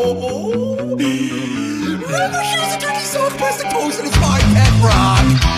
Rubber shoes and dirty soft plastic toes and it's my pet rock.